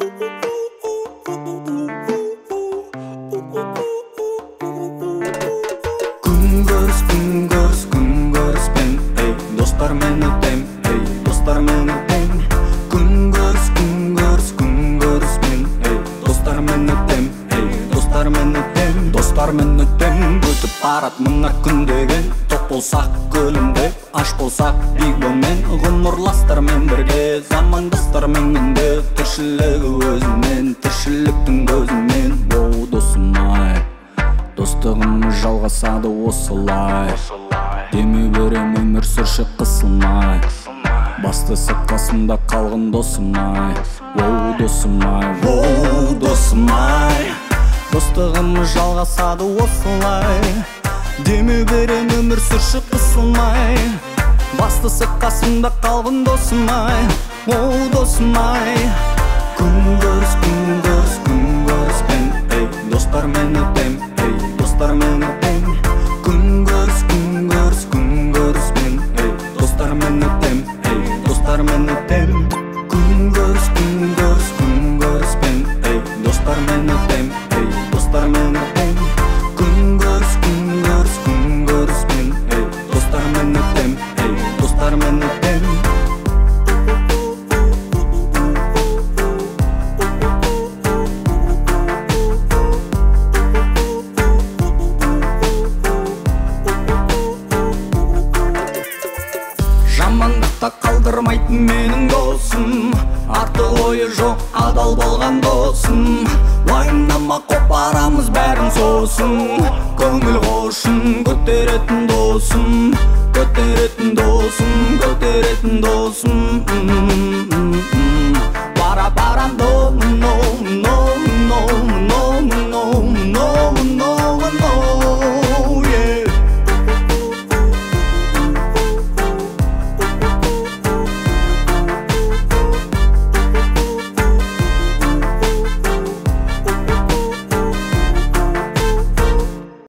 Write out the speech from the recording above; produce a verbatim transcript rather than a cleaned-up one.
Күнгөріс, күнгөріс, күнгөріспен, ей, достар мен өтем, ей, достар мен өтем. Күнгөріс, күнгөріс, күнгөріспен, ей, достар мен өтем, ей, достар мен өтем. Достар мен өтем, өтіп барат мына күн деген. Тоқ болсақ көлімде, аш болсақ бигбонмен, ғұмырластармен бірге, замандастармен күнде. Тіршілігі өзімен, тіршіліктің көзімен. Оу досым-ай, достығым жалғасады осылай. Деме берем өмір сүрші қысылмай. Бастысы қасымда қалғын досым-ай. Оу досым-ай, оу досым-ай, достығым жалғасады осылай. Деме берем өмір сүрші қысылмай. Бастысы қасымда қалғын досым-ай. Оу досым-ай. Күнгөріс, күнгөріс, күнгөріспен, ей, достар мен өтем, ей, достар мен өтем. Күнгөріс, күнгөріс, күнгөріспен, ей, достар мен өтем, ей, достар мен өтем. Күнгөріс, күнгөріс, күнгөріспен, ей, достар мен өтем, ей, достар мен өтем. Күнгөріс, күнгөріс, күнгөріспен, ей, достар мен өтем, ей, достар мен өтем. Жамандықта қалдырмайтын менің досым, артық ойы жоқ адал болған досым. Уайымдама қопарамыз бәрін сосын, көңіл қошын көтеретін досым, көтеретін досым, көтеретін досым.